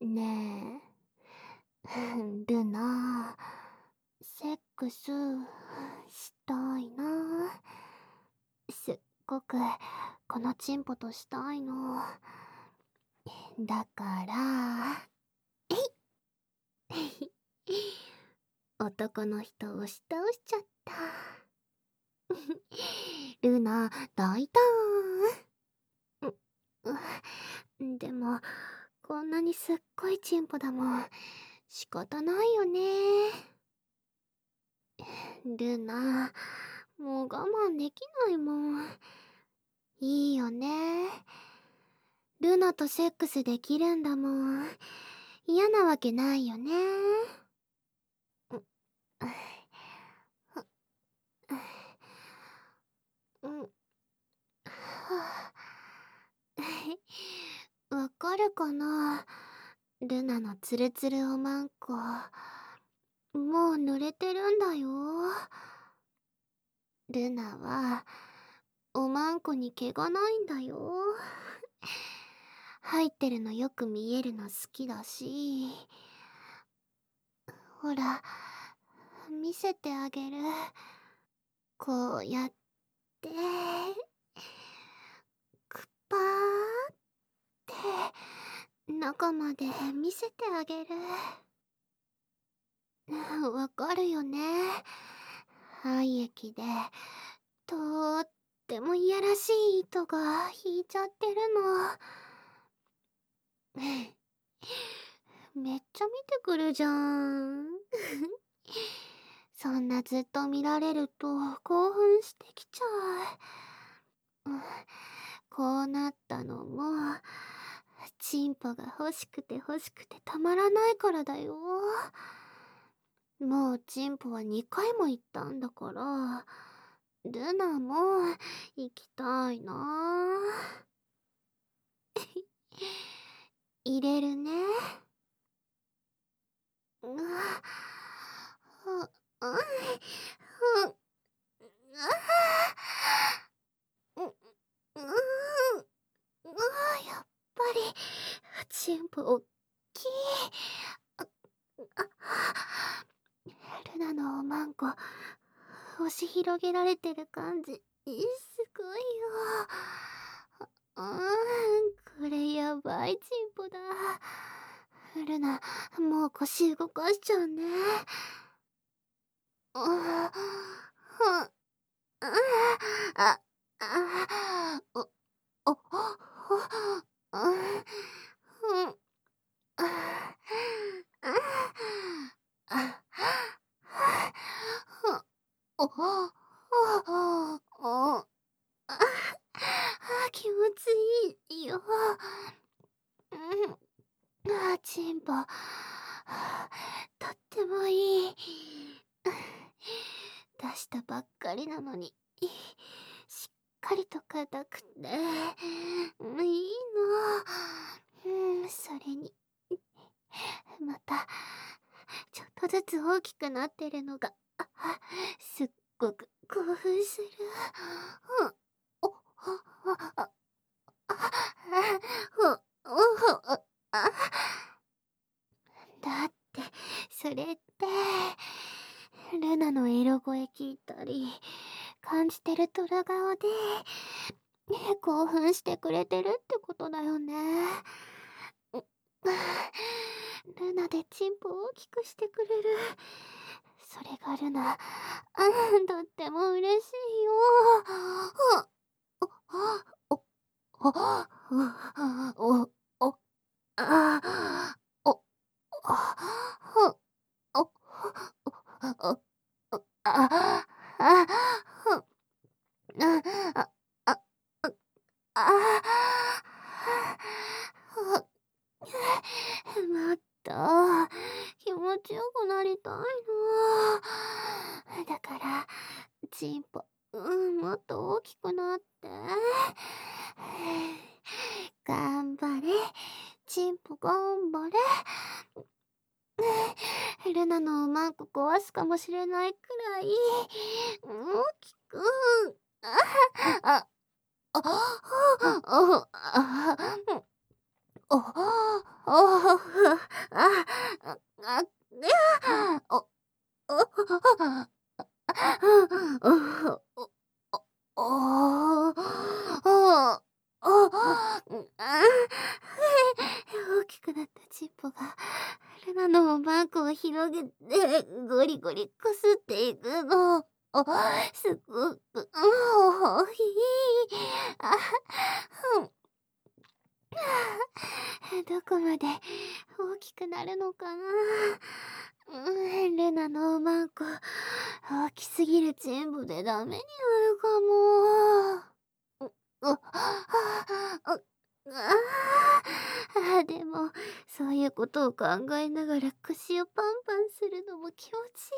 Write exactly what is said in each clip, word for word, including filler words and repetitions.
ねえ、ルナ、セックスしたいな。すっごくこのチンポとしたいの。だから、男の人を押し倒しちゃった。ルナ、大胆。うでも、こんなにすっごいチンポだもん。仕方ないよね。ルナ、もう我慢できないもん。いいよね。ルナとセックスできるんだもん。嫌なわけないよね。うん。わかるかな、ルナのツルツルおまんこ。もう濡れてるんだよ。ルナはおまんこに毛がないんだよ。入ってるのよく見えるの好きだし。ほら、見せてあげる。こうやってくぱーって中まで見せてあげる。わかるよね。廃液でとーってもいやらしい糸が引いちゃってるの。めっちゃ見てくるじゃん。そんなずっと見られると興奮してきちゃう。こうなったのもチンポが欲しくて欲しくてたまらないからだよ。もうチンポはにかいも行ったんだから、ルナも行きたいな。入れるね。うわ、う、う、う、う、う、う、やっぱりチンポおっきい。あ、あ、ルナのおまんこ押し広げられてる感じ、すごいよ。あーん、これやばいチンポだ。ルナ、もう腰動かしちゃうね。ああ、あ、あ、お、お、お、あ、うん、あ、あ、お、お、お、あ、気持ちいいよ。うん、あ、チンポ、とってもいい。出したばっかりなのに、しっかりと硬くて、いいの。うん、それに、また、ちょっとずつ大きくなってるのが、すっごく興奮する。うん、お、あ、あ、ほ、お、あ、だって、それって、ルナのエロ声聞いたり、感じてる虎顔で、興奮してくれてるってことだよね。ルナでチンポを大きくしてくれる。それがルナ、とっても嬉しいよ。お、お、お、お、お、あ、お、お、お、お、あ、あ、あ、あ、あ、もっと気持ちよくなりたいの。だから、チンポ、うん、もっと大きくなって。頑張れ。チンポ頑張れ。ルナのマンコ壊すかもしれないくらい大きく。あ、あ、あ、あ、あ、お、お、 あ、あ、お、お、お、お、お、大きくなったチンポがルナのマンコを広げてゴリゴリこすっていくの。お、すごく、おいい。あ、うん。どこまで大きくなるのかな。うん、ルナのマンコ大きすぎるチンポでダメになるかも。う、う、あ、ああ、でもそういうことを考えながら腰をパンパンするのも気持ちいいよ。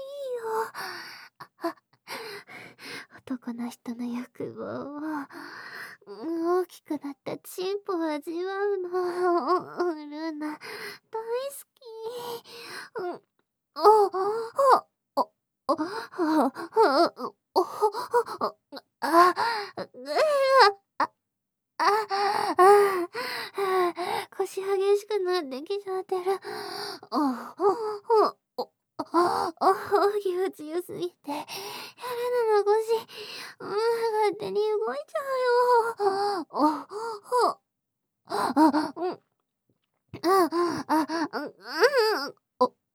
あ、男の人の欲望を、うん、大きくなったチンポを味わうの。ルナ大好き。うん、お、お、お、お、お、お、お、あ、あ、ああ、腰激しくなってきちゃってる。お、お、お、お、お、気持ちよすぎて、やるなの腰、うん、勝手に動いちゃうよ。お、お、あ、うん、あ、あ、あ、うん、お、お、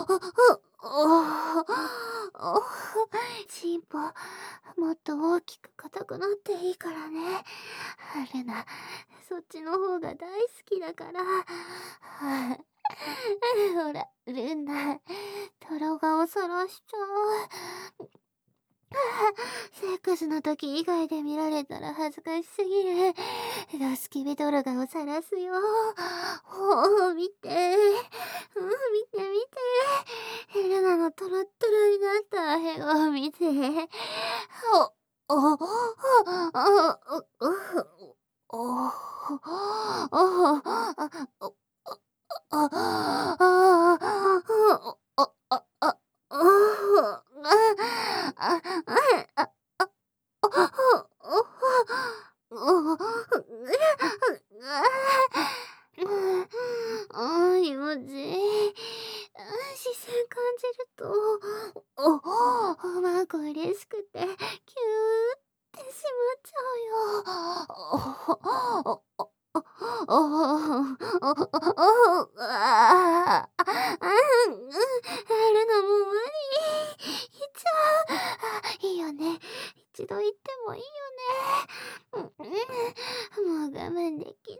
お、お、チンポ、もっと大きく硬くなっていいからね。ルナ、そっちの方が大好きだから。ほら、ルナ、トロ顔さらしちゃう。セックスの時以外で見られたら恥ずかしすぎる。ドスキビドロ顔さらすよ。ほう、見て。うん、見て見て。ルナのトロットロになったヘを見て。お、お、お、お、お、お、お、お、あ、あ、あ、あ、あ、あ、あ、あ、あ、あ、気持ちいい。視線感じると、お、うまく嬉しくて、キューってしまっちゃうよ。お、お、お、お、ああ、うん、やるのも無理。言っちゃう。いいよね。一度言ってもいいよね。うん、もう我慢できない。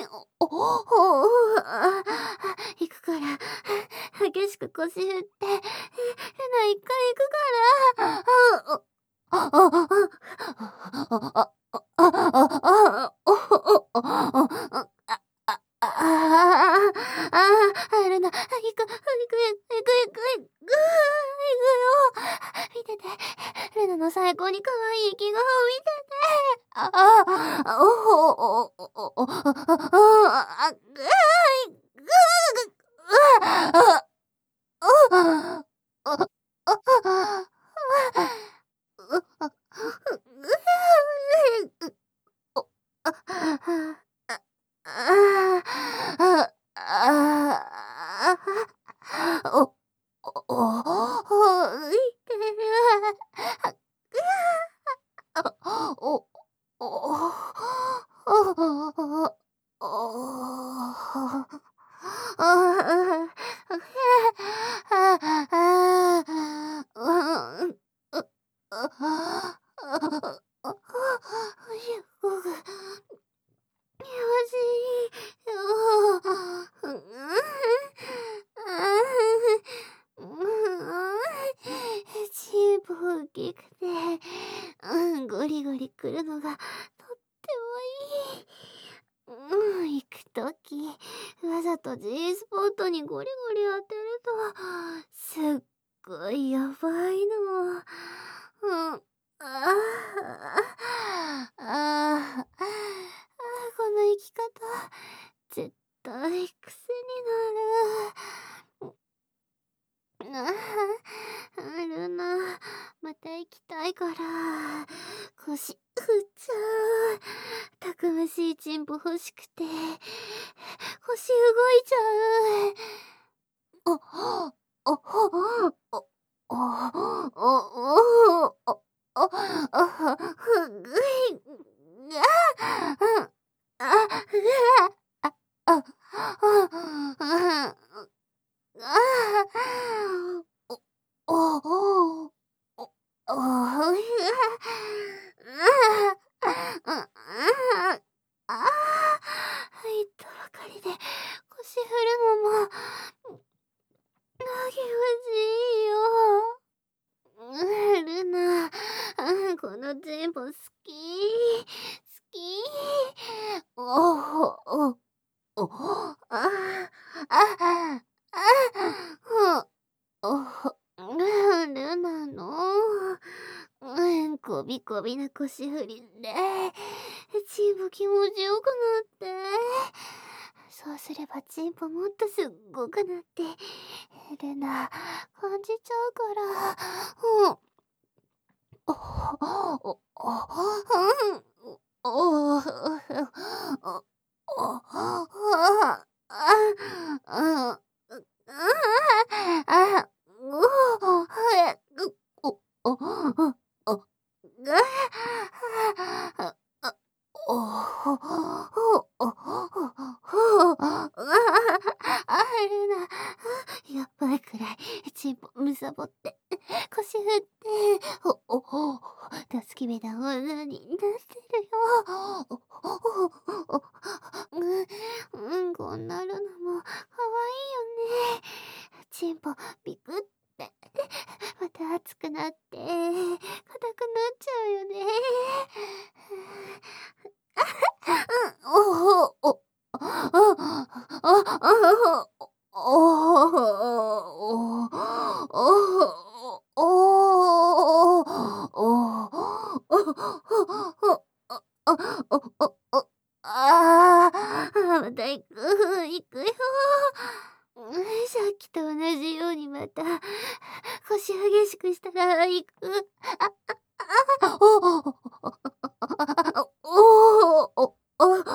お、お、お、あ、行くから。激しく腰振って。ルナ一回行くから。あ、あ、あ、あ、あ、あ、あ、あ、ああ、ルナ、行く、行く、行く、行く、行く、行くよ。見てて、ルナの最高に可愛い気顔を見てて。ああ、おお、お、お、お、お、あ、ぐーい、ぐー、あ、あ、あ、あ、お、お、いてる。お、お、よしよ。チンポ大きくて、うん、ゴリゴリくるのがとってもいい。うん、行くとき、わざと G スポットにゴリゴリ当てると、すっごいやばいの。うん、ああ、ああ、この生き方、絶対癖になる。あるな。また行きたいから。腰振っちゃう。たくましいチンポ欲しくて。腰動いちゃう。 お、お、お、お、お、お、お、お、お、お、ぐい、が、うん、あ、うわ、あ、あ、あ、あ、お、お、お、お、お、ああ、あ入ったばかりで腰振るのも気持ちいいよ。うん、ルナ、うん、このテンポ好き、好き。おお、お、お、あ、あ、あ、あ、お、お、ルナの、うん、こびこびな腰振りで、チンポ気持ちよくなって、そうすればチンポもっとすっごくなって、ルナ、感じちゃうから、うん。お、お、お、うん、お、お、お、お、あ、あ、あ、うお、え、う、お、お、お、お、が、あ、あ、お、ほ、ほ、お、ほ、あ、あるな。やばいくらい、チンポむさぼって、腰振って、お、お、お、助け目な女になってるよ。お、お、お、お、うん、うん、こんなるのも可愛いよね。チンポビクって、また熱くなって、硬くなっちゃうよね。うん、お、お、お、あ、あ、あ、あ、おお、おお、おお、ああ、また行く、行くよ。さっきと同じようにまた腰激しくしたら行く。あ、あ、おお、おお、お、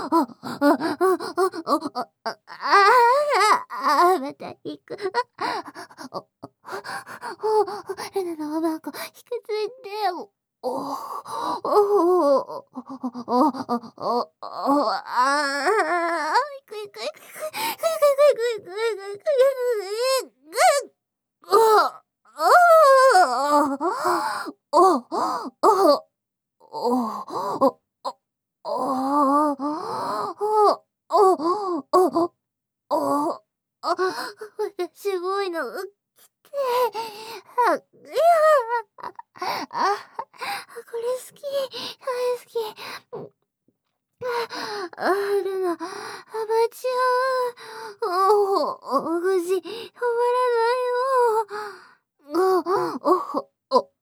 ああ、また行く。お、お、ルナのおまんこ、引き継いで。お、お、お、お、お、お、お、ああ、行く行く行く行く行く行く行く行く行く行く行く。ああ、お、お、お、お、おお、お、お、お、お、あ、すごいの、うきて、あ、いや、あ、これ好き、大好き。あ、ルナ、ハマちゃう。お、お、ぐじ、止まらないよ。お、お、お、お、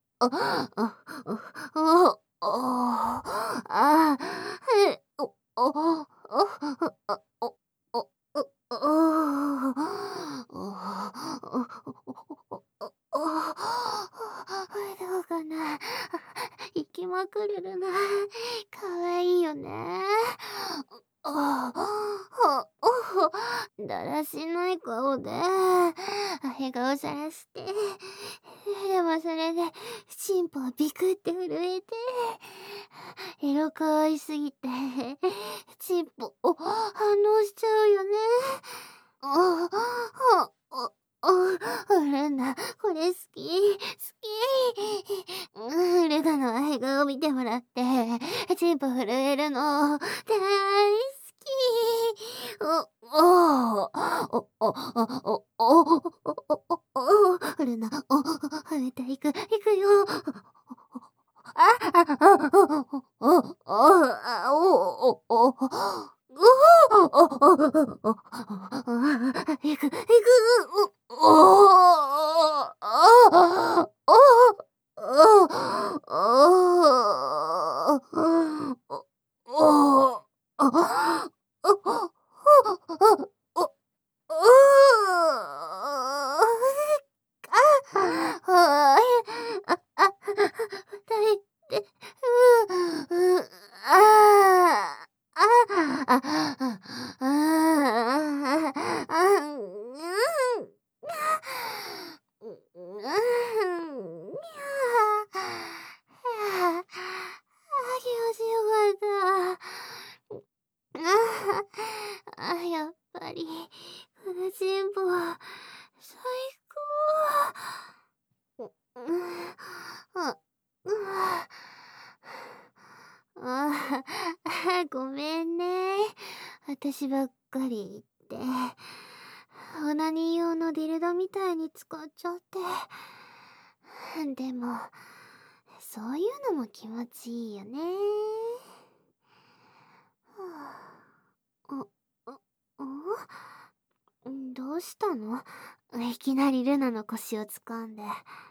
お、お、お、あ、え、お、お、お、お、お、お、どうかな。行きまくるるな。かわいいよね。だらしない顔で、へ顔さらして、でもそれで、チンポビクって震えて、エロ可愛すぎて、チンポ、お、反応しちゃうよね。お、お、お、ルナ、これ好き、好き。うん、ルナの笑顔見てもらって、チンポ震えるの、大好き。お、お、お、お、お、お、お、お、お、ルナ、お、また行く、行くよ。あ、あ、あ、お、お、お、お、お、お、うおおおおお行く行くおおおおおおああ、あ、痛いって、うう、ああ、ああ、ああ、ああ、 このチンポは最高。う、うん、あ、うん、ああ、ごめんね。私ばっかり言って。オナニー用のディルドみたいに使っちゃって。でも、そういうのも気持ちいいよね。はあ、あ、あ、んどうしたの？いきなりルナの腰を掴んで。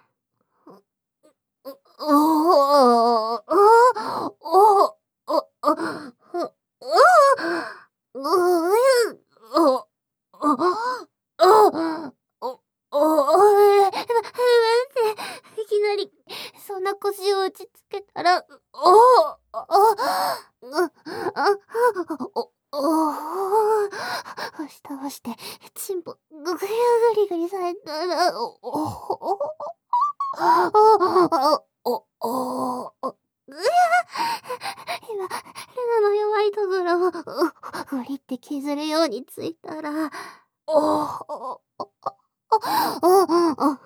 おおおおおおいきなりそんな腰を打ちつけたら、おおおお押し倒してチンポググリグリグリされたら、おおああ、お、お、お、お、うや今、ルナの弱いところを、う、グリって削るようについたら、お、お、お、お、お、お、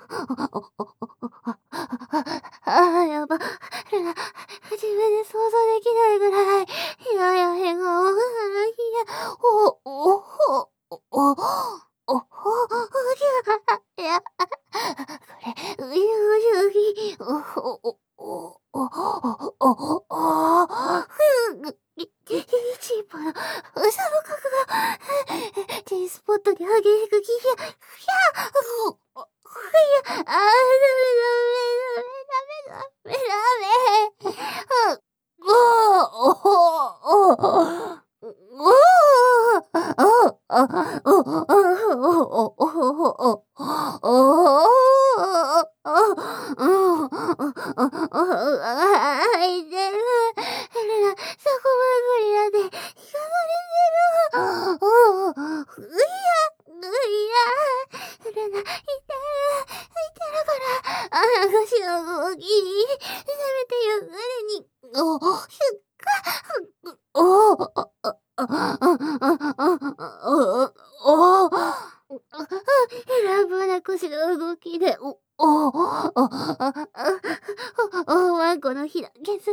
ああ、やば。ルナ、自分で想像できないぐらい、いやや変顔が、いや、お、お、お、お、お、お、お、いや、これ、うゆうゆぎ、お、お、お、お、お、お、お、ふう、チンポの、うさの角が、T スポットに激しくきひゃ、ひゃ、ふ、ふや、あー、ダメダメダメダメダメダメ、う、お、お、お、腰の動き、せめてゆっくりに、お、ひゅっか、お、お、お、お、お、乱暴な腰の動きで、お、お、お、お、ワンコのひら削られて、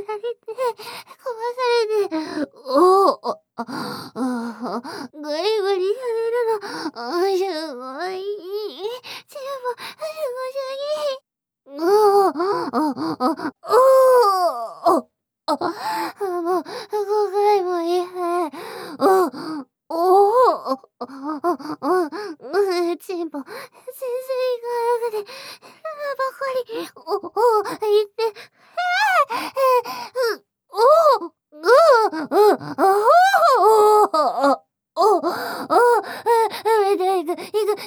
壊されて、お、お、ぐりぐりされるの、すごい、チューブ、すごすぎ。おお、おお、おお、あ、もう、ごかいもいいね。おお、おお、お、チンポ、潜水がなくて、ばかり、おお、言って、おお、おお、おお、おお、めていく、いく、いく、いく、いく、いく、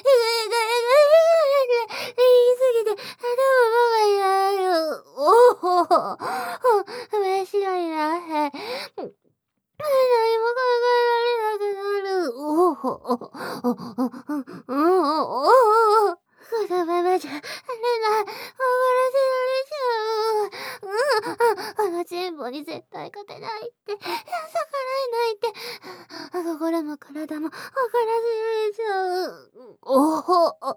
言いすぎて、頭が痛いよ。おお、面白いな。何も考えられなくなる。おお、おお、おお、おお、このままじゃ、あれだ、終わらせられちゃう。あのチンポに絶対勝てないって、逆らえないって、心も体も分からせられちゃう。おお、おお、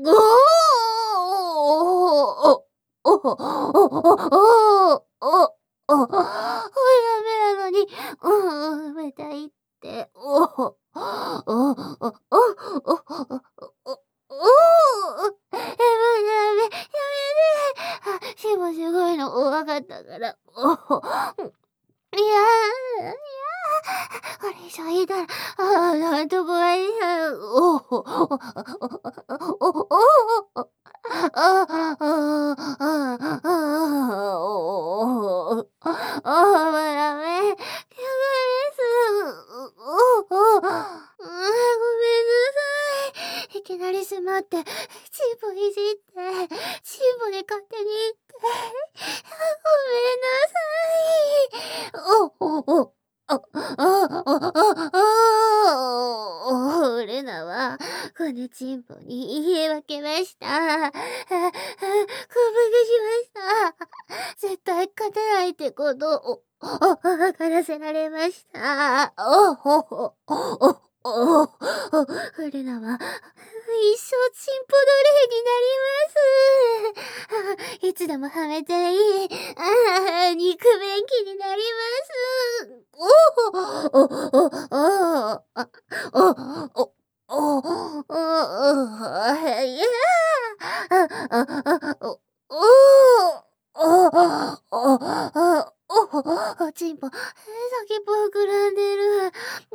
おお、おお、おお、おお、ダメなのに、うん、めたいって、おお、おお、おお、おお、おお、おお、やめやめ、やめて。あ、しもすごいの、わかったから。おお、いやー、いやー、これ以上いいだら、ああ、なんとこがいいや。おお、おお、おお、おお、ああ、ああ、ああ、おお、ああ、ダメ。怪我です。おお、ああ、ごめんなさい。いきなり迫って、チンポいじって、チンポで勝手に言って、ごめんなさい。おお、お、あ、あ、あ、あ、あ、お、レナは、このチンポに言い訳ました。あ、あ、降伏しました。絶対勝てないってことを、お、わからせられました。お、お、お、お、 おお、ルナは一生チンポ奴隷になります。いつでもはめていい、ああ、肉便器になります。おお、おお、おお、あ、おお、おお、おお、いや、あ、あ、あ、お、おお、おお、おお、チンポ、先っぽ膨らんでる。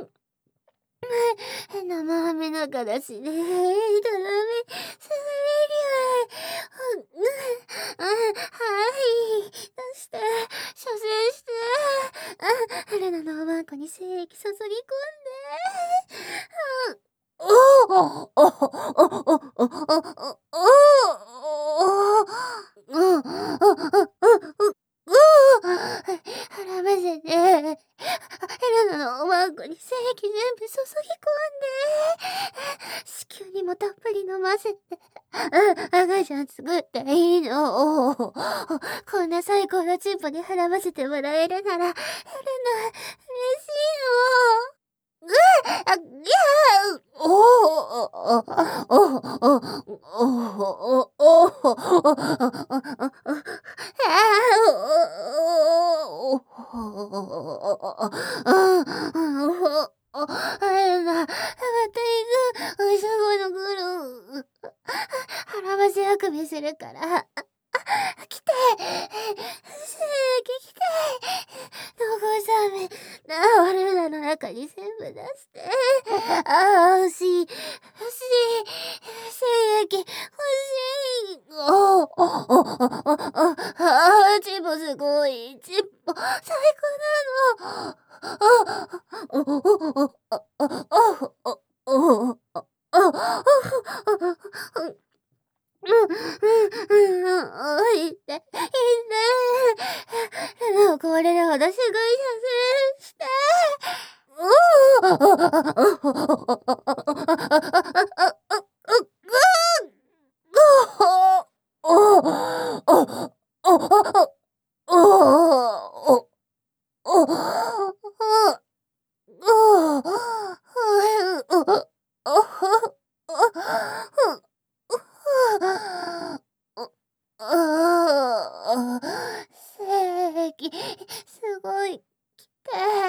生ハメの形で、ドラメ、さされる。うん、うん、はい。出して、射精して、あ、ルナのおまんこに精液注ぎ込んで、うん、おお、おお、おお、おお、おお、うん、うん、うん、うん、絡ませて、ヘラナのおまんこに精液全部注ぎ込んで、子宮にもたっぷり飲ませて、赤ちゃん作っていいの。こんな最高のチンポに絡ませてもらえるなら、ヘラナ、嬉しいの。うあ、ぎゃーおおおおおおお腹ばせあくびするから。来て、すぐ来て、のこさめ、な、ルナの中に全部出して、ああ、欲しい、欲しい、精液、欲しい、おお、おお、おお、ああ、チンポすごい、チンポ、最高なの、おお、おお、おお、おお、おお、うん、うん、うん、うん、いって、いって、これで私が射精して、う精液、すごい、きて、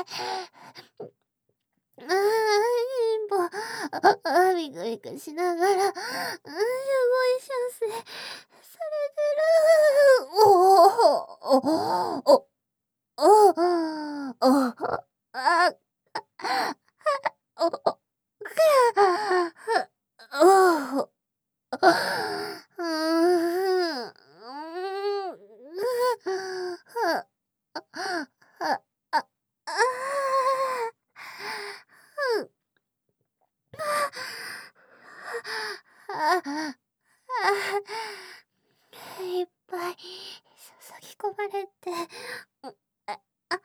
あー、インポ、あ、あ、ビクビクしながら、あ、すごい射精されてる。おお、お、お、お、お、あ、お、お、お、うーん、あ、あ、あ、いっぱい注ぎ込まれて、あ、あ、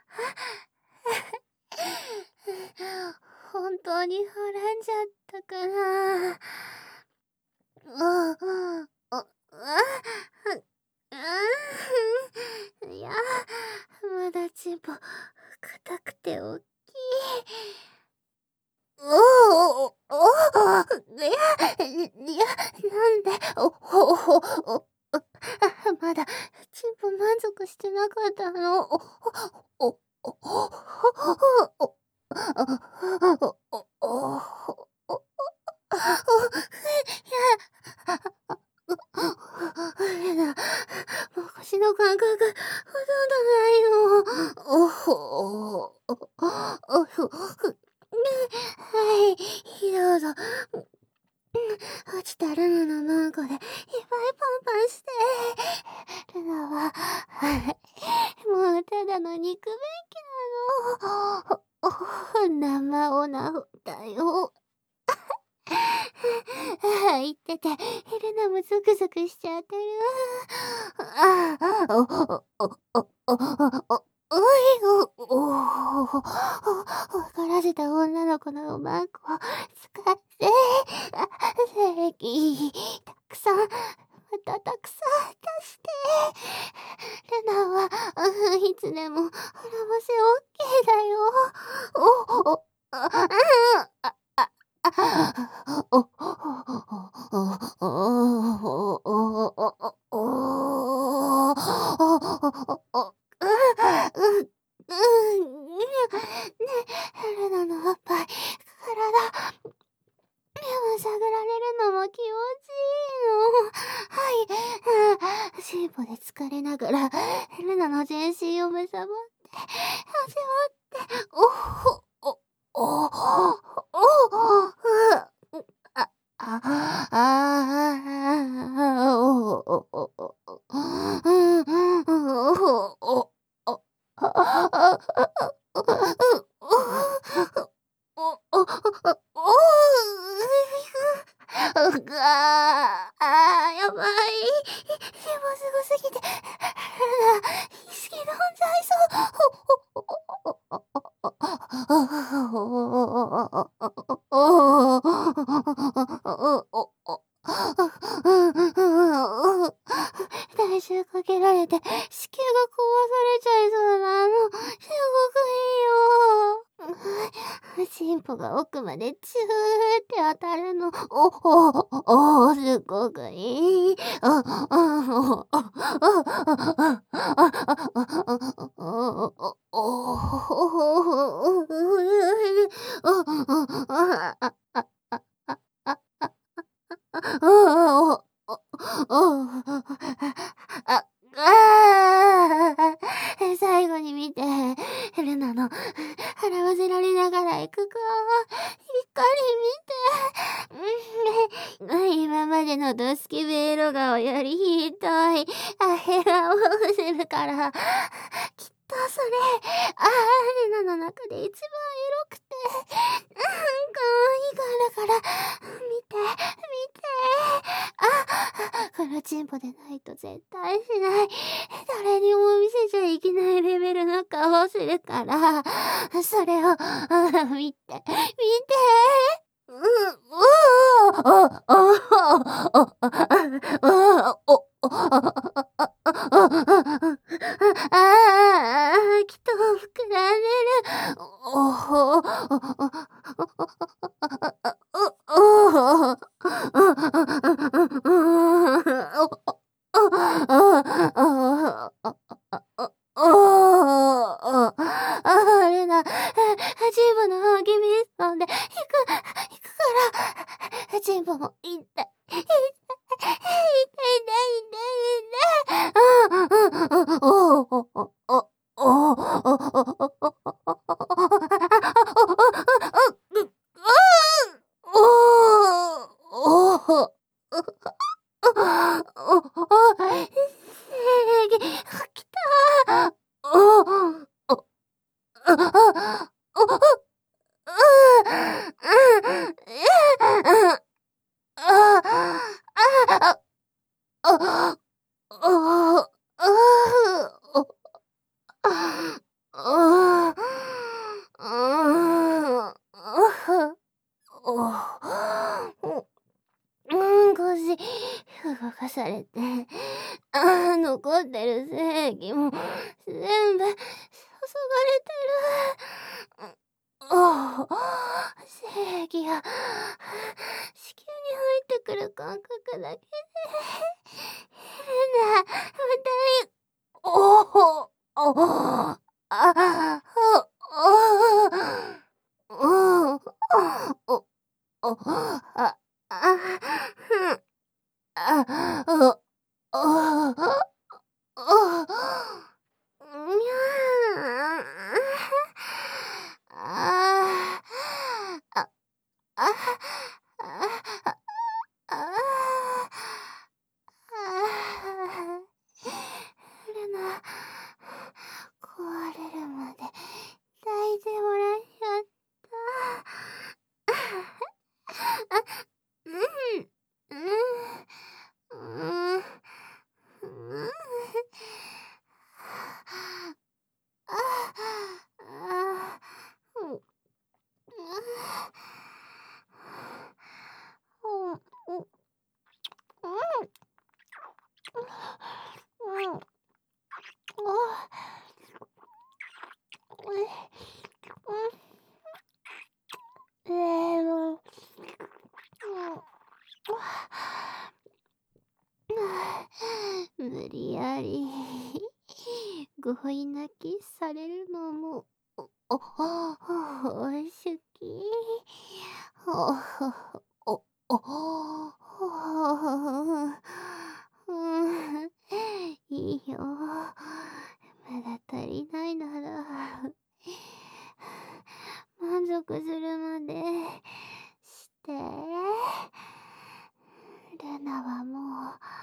本当にはらんじゃったかな。うん、うん、あ、あ、うん、いや、まだチンポ、硬くて大きい。おお、おお、いや、いや、なんで、お、お、お、お、まだ、チンポ満足してなかったの。お、お、お、お、お、お、お、お、お、いや、もう腰の感覚、ほとんどないの。おほ、お、お、お、ふ、ふ、はい、どうぞ。落ちたルナのマンコでいっぱいパンパンして、ルナは、はい、もうただの肉便器なの。生オナホだよ。言ってて、ルナもゾクゾクしちゃってる。ああ、お、お、お、お、お、お、おい、お、お、怒らせた女の子のマンコを使って、精液、たくさん、またたくさん出して、ルナは、いつでも、腹ばせオッケーだよ。お、お、あ、あ、 ヘルナのおっぱい、体、でも探られるのも気持ちいいの。はい。シーポで疲れながら、ヘルナの全身をむさぼって、味わって、おほ、お、お、お、お、あ、あ、あ、お、お、お、お、うん、うん、お、お、お、あ、お、お、お、うがあ、やばい。でもすごすぎて、意識飛んじゃいそう。体重かけられて子宮が壊されちゃいそうなの。すごくいいよ。チンポが奥までチューって当たるの。おおおお、すごくいい。あああああ最後に見て、ヘレナの払わせられながら行くか。しっかり見て。今までのドスケベエロ顔よりひどいアヘ顔をするから、きっとそれ、アヘレナの中で一番エロくて、うん、可愛いからから、見て、見て。あ、このチンポでないと絶対しない。誰にも見せちゃいけないレベルの顔をするから、それを、見て、見て。う、うあ、あ、あ、あ、お、ああ、きっと膨らんでる。おほ、あれだ、チンポのギミソンで、引く、引くから、チンポも痛い、痛い、痛い、痛い、痛い、痛い、痛い、痛い、おお、お、お、きた。うん、腰動かされて、あ、残ってる精液も全部注がれてる。おお、精液が子宮に入ってくる感覚だけで、変な、痛い。おお、おお、あ、おお、おお、お、あ、あ、ふん。あ、お、お、お、にゃあ、あ、あ、あ、あ、あ、あ、ルナ、壊れるまで抱いてもらいやった。あ、うん、うん、うん。 無理やり強引なキスされるのも、お、お、おいしき。お、お、お、うん、いいよ。まだ足りないなら、満足するまでして。ルナはも